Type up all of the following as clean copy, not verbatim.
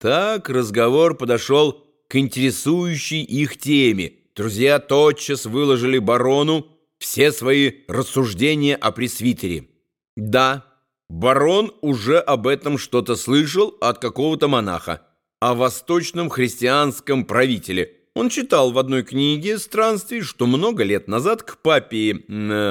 Так разговор подошел к интересующей их теме. Друзья тотчас выложили барону все свои рассуждения о пресвитере. Да, барон уже об этом что-то слышал от какого-то монаха, о восточном христианском правителе. Он читал в одной книге странствий, что много лет назад к папе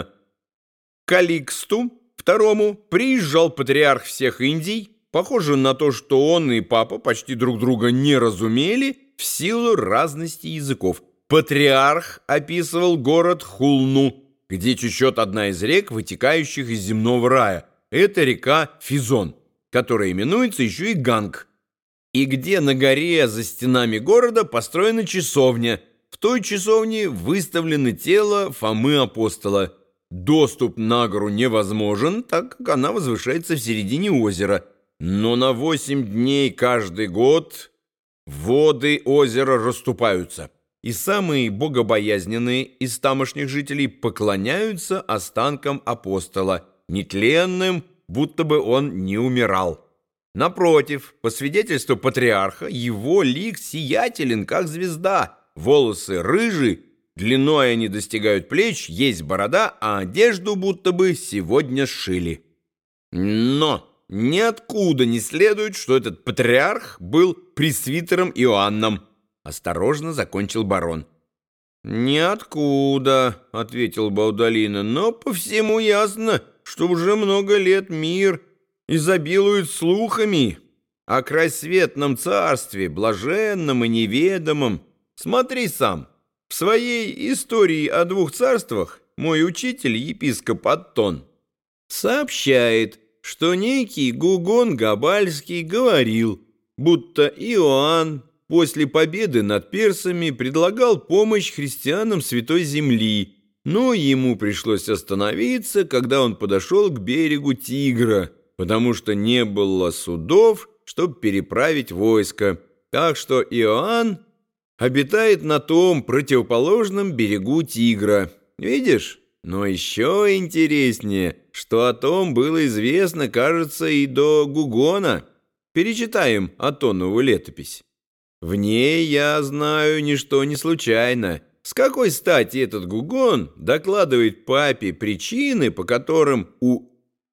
Каликсту II приезжал патриарх всех Индий. Похоже на то, что он и папа почти друг друга не разумели в силу разности языков. Патриарх описывал город Хулну, где течет одна из рек, вытекающих из земного рая. Это река Физон, которая именуется еще и Ганг, и где на горе за стенами города построена часовня. В той часовне выставлено тело Фомы Апостола. Доступ на гору невозможен, так как она возвышается в середине озера. Но на 8 дней каждый год воды озера расступаются, и самые богобоязненные из тамошних жителей поклоняются останкам апостола, нетленным, будто бы он не умирал. Напротив, по свидетельству патриарха, его лик сиятелен, как звезда, волосы рыжие, длиной они достигают плеч, есть борода, а одежду будто бы сегодня сшили. Но ниоткуда не следует, что этот патриарх был пресвитером Иоанном. Осторожно закончил барон. «Ниоткуда», — ответил Баудолино, — «но по всему ясно, что уже много лет мир изобилует слухами о крайсветном царстве, блаженном и неведомом. Смотри сам, в своей истории о 2 царствах мой учитель, епископ Аттон, сообщает, что некий Гугон Габальский говорил, будто Иоанн после победы над персами предлагал помощь христианам Святой Земли, но ему пришлось остановиться, когда он подошел к берегу Тигра, потому что не было судов, чтобы переправить войско, так что Иоанн обитает на том противоположном берегу Тигра. Видишь? Но еще интереснее, что о том было известно, кажется, и до Гугона. Перечитаем Аттонову летопись. В ней, я знаю, ничто не случайно. С какой стати этот Гугон докладывает папе причины, по которым у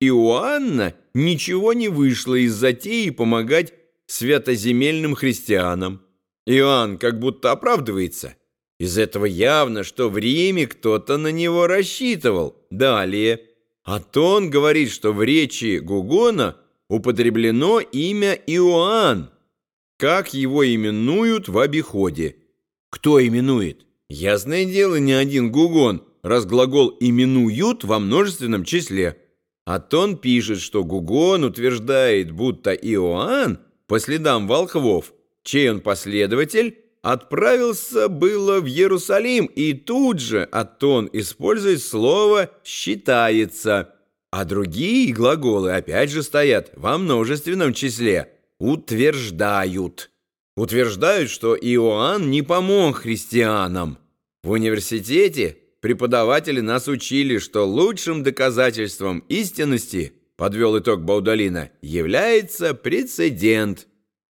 Иоанна ничего не вышло из затеи помогать святоземельным христианам? Иоанн как будто оправдывается. Из этого явно, что в Риме кто-то на него рассчитывал. Далее. Аттон говорит, что в речи Гугона употреблено имя Иоанн, как его именуют в обиходе. Кто именует? Ясное дело, не один Гугон, раз глагол «именуют» во множественном числе. Аттон пишет, что Гугон утверждает, будто Иоанн по следам волхвов, чей он последователь, отправился было в Иерусалим, и тут же Аттон использует слово «считается», а другие глаголы опять же стоят во множественном числе «утверждают». Утверждают, что Иоанн не помог христианам. В университете преподаватели нас учили, что лучшим доказательством истинности, подвел итог Баудолино, является прецедент.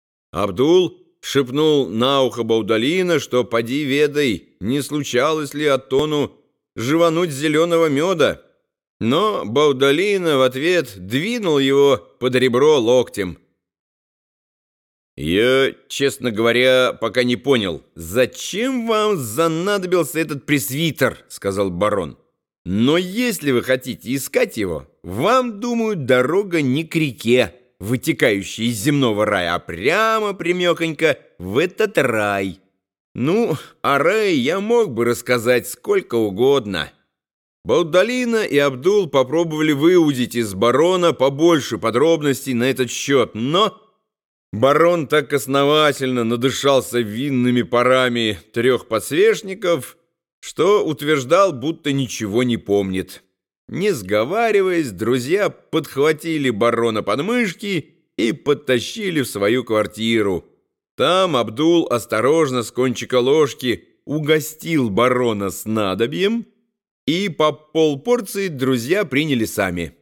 Абдул шепнул на ухо Баудолино, что поди ведай, не случалось ли Аттону жевануть зеленого меда. Но Баудолино в ответ двинул его под ребро локтем. «Я, честно говоря, пока не понял, зачем вам занадобился этот пресвитер», — сказал барон. «Но если вы хотите искать его, вам, думаю, дорога не к реке, вытекающей из земного рая, а прямо прямехонько в этот рай. Ну, о рае я мог бы рассказать сколько угодно». Баудолино и Абдул попробовали выудить из барона побольше подробностей на этот счет, но барон так основательно надышался винными парами 3 подсвечников, что утверждал, будто ничего не помнит. Не сговариваясь, друзья подхватили барона под мышки и подтащили в свою квартиру. Там Абдул осторожно с кончика ложки угостил барона снадобьем, и по полпорции друзья приняли сами.